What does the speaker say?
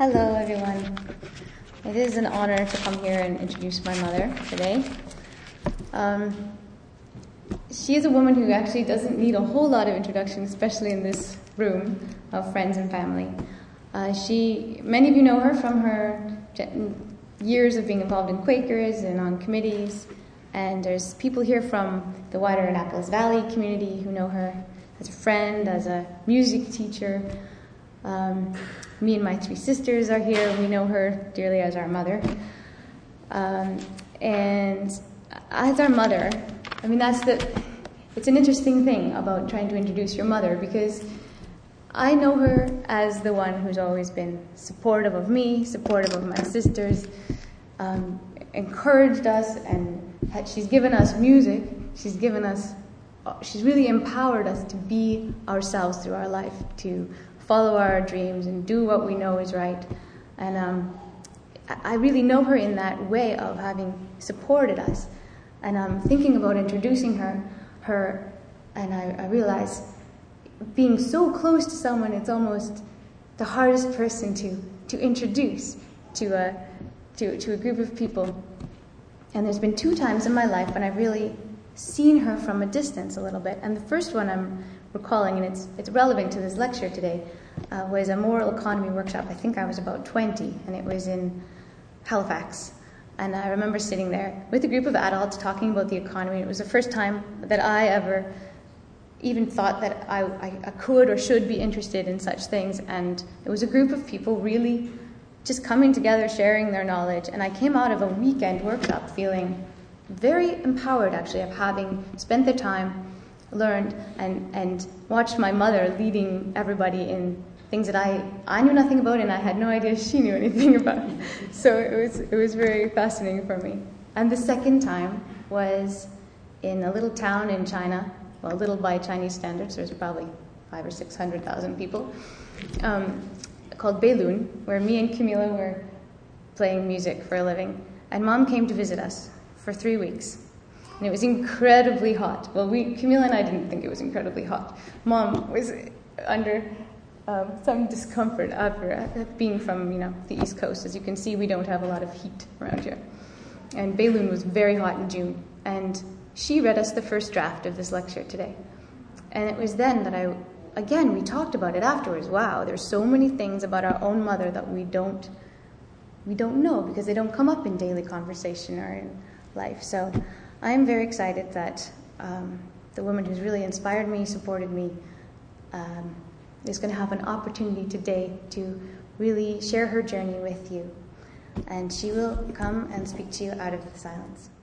Hello, everyone. It is an honor to come here and introduce my mother today. She is a woman who actually doesn't need a whole lot of introduction, especially in this room of friends and family. Many of you know her from her years of being involved in Quakers and on committees. And there's people here from the wider Annapolis Valley community who know her as a friend, as a music teacher. Me and my three sisters are here. We know her dearly as our mother. And as our mother, it's an interesting thing about trying to introduce your mother, because I know her as the one who's always been supportive of me, supportive of my sisters, encouraged us, and she's given us music. She's really empowered us to be ourselves through our life, to follow our dreams and do what we know is right. And I really know her in that way of having supported us. And I'm thinking about introducing her, and I realize being so close to someone, it's almost the hardest person to introduce to a group of people. And there's been 2 times in my life when I've really seen her from a distance a little bit. And the first one I'm recalling, and it's relevant to this lecture today, was a moral economy workshop. I think I was about 20, and it was in Halifax. And I remember sitting there with a group of adults talking about the economy. It was the first time that I ever even thought that I could or should be interested in such things. And it was a group of people really just coming together, sharing their knowledge. And I came out of a weekend workshop feeling very empowered, actually, of having spent the time, learned, and watched my mother leading everybody in things that I knew nothing about, and I had no idea she knew anything about. So it was very fascinating for me. And the second time was in a little town in China, well, little by Chinese standards, there's probably 500,000 or 600,000 people, called Beilun, where me and Camila were playing music for a living. And Mom came to visit us for 3 weeks. And it was incredibly hot. Well, Camila and I didn't think it was incredibly hot. Mom was under some discomfort after being from, the East Coast. As you can see, we don't have a lot of heat around here. And Beilun was very hot in June. And she read us the first draft of this lecture today. And it was then that we talked about it afterwards. Wow, there's so many things about our own mother that we don't know, because they don't come up in daily conversation or in life. So I am very excited that the woman who's really inspired me, supported me, is going to have an opportunity today to really share her journey with you. And she will come and speak to you out of the silence.